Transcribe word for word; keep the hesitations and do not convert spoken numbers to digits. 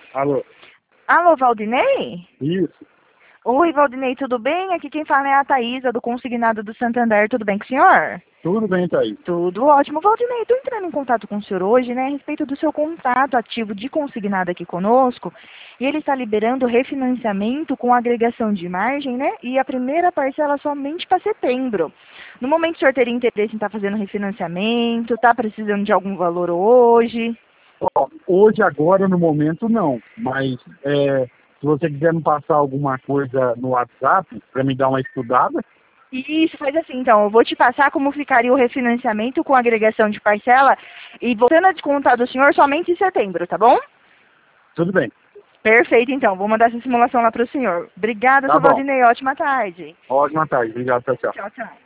Alô? Alô, Valdinei? Isso. Oi, Valdinei, tudo bem? Aqui quem fala é a Thaísa, do Consignado do Santander. Tudo bem com o senhor? Tudo bem, Thaís. Tudo ótimo. Valdinei, estou entrando em contato com o senhor hoje, né, a respeito do seu contrato ativo de consignado aqui conosco. E ele está liberando refinanciamento com agregação de margem, né? E a primeira parcela somente para setembro. No momento, o senhor teria interesse em estar fazendo refinanciamento? Está precisando de algum valor hoje? Ó, hoje, agora, no momento, não. Mas é, se você quiser me passar alguma coisa no WhatsApp para me dar uma estudada, Isso, faz assim, então, eu vou te passar como ficaria o refinanciamento com agregação de parcela e voltando a descontar do senhor somente em setembro, tá bom? tudo bem. Perfeito, então, vou mandar essa simulação lá para o senhor. Obrigada, Tá seu bom. Valdinei, ótima tarde. Ótima tarde. Obrigado, tchau, tchau. Tchau, tchau.